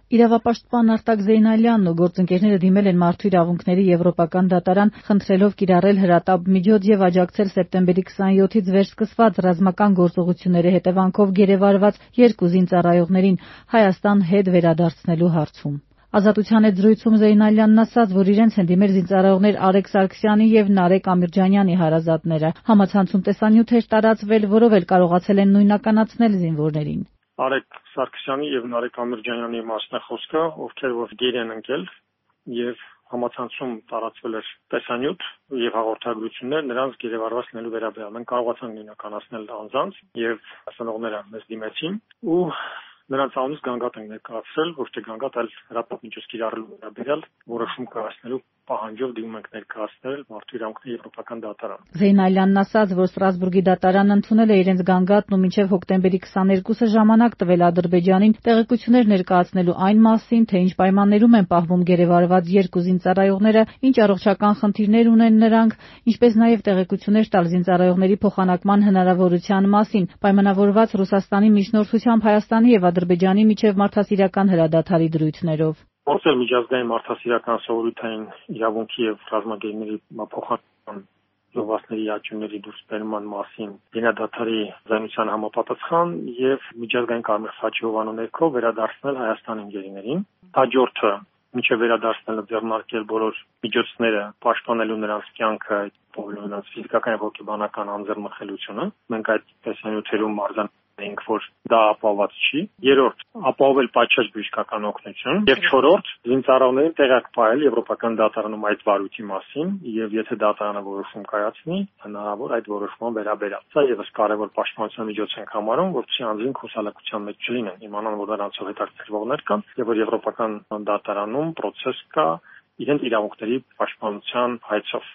Իրավապաշտպան Արտակ Զեյնալյանն ու գործընկերները դիմել են Մարդու իրավունքների եվրոպական դատարան, խնդրելով կիրառել հրատապ միջոց եւ աջակցել սեպտեմբերի 27-ից վերսկսված ռազմական գործողությունների հետևանքով գերեվարված 2 զինծառայողներին Հայաստան հետ վերադարձնելու հարցում։ Ազատության հետ զրույցում Զեյնալյանն ասաց, որ իրենց են դիմել զինծառայողներ Արեգ Սարգսյանի եւ Նարեկ Ամիրջանյանի հարազատները։ Համացանցում տեսանյութ էր տարածվել, որով էլ կարողացել են նույնականացնել զինվորներին։ Արեգ Սարգսյանի եւ Նարեկ Ամիրջանյանի մասն է խոսքը, ովքեր որ գեր են ընկել եւ համացանցում տարածվել էր տեսանյութ եւ հաղորդագրություններ նրանց գերեվարվածնելու վերաբերյալ։ Մենք կարողացանք նույնականացնել անձանց եւ ասանողները մեզ դիմեցին ու նրանց անունից գանգատ ենք ներկայացրել, ոչ թե գանգատ, այլ հրատապ միջոց կիրառելու վերաբերյալ որոշում կայացնելու պահանջով դիմում ենք ներկայացնել Մարդու իրավունքների եվրոպական դատարան։ Զեյնալյանն ասաց, որ Ստրասբուրգի դատարանն ընդունել է իրենց գանգատն ու մինչև հոկտեմբերի 22-ը ժամանակ տվել Ադրբեջանին տեղեկություններ ներկայացնելու այն մասին, թե ինչ պայմաններում են պահվում գերեվարված 2 զինծառայողները, ինչ առողջական խնդիրներ ունեն նրանք, ինչպես նաև տեղեկություններ տալ զինծառայողների փոխանակման հնարավորության մասին, պայմանավորված Ռուսաստանի միջնորդությամբ Հայաստանի եւ Ադրբեջանի միջև մարդասիրական հրադադարի դրույթներով։ Որտեղ միջազգային մարդասիրական սովորութային իրավունքի եւ ռազմագերների փոխանցման զոհվածների աճյունների դուրսբերման մասին հրադադարի զանության համապատասխան եւ միջազգային կարմիր խաչի հովանու ներքո վերադարձնել Հայաստանի ընկերներին։ Հաջորդը մինչև վերադարձնելը ձեռնարկել բոլոր միջոցները պաշտպանելու նրանց կյանքը, նրանց ֆիզիկական եւ հոգեբանական անձեռնխելությունը։ Մենք այդ տեսանյութերում արձանագրենք, որ դա ապահովված չի։ Երրորդ, ապահովել պատշաճ բժշկական օգնություն եւ չորրորդ, զինծառայողներին տեղակ պահել եվրոպական դատարանում այդ վարույթի մասին եւ եթե դատարանը որոշում կայացնի, հնարավոր այդ որոշման վերաբերյալ։ Սա եւս կարեւոր պաշտպանության միջոց ենք համարում, որպեսզի անձին խուսափողության մեջ չլինեն, իմանան, որ նրանցով հետաքրքրվողներ կան եւ որ եվրոպական դատարանում process կա իրենց իրավունքների պաշտպանության հայցով։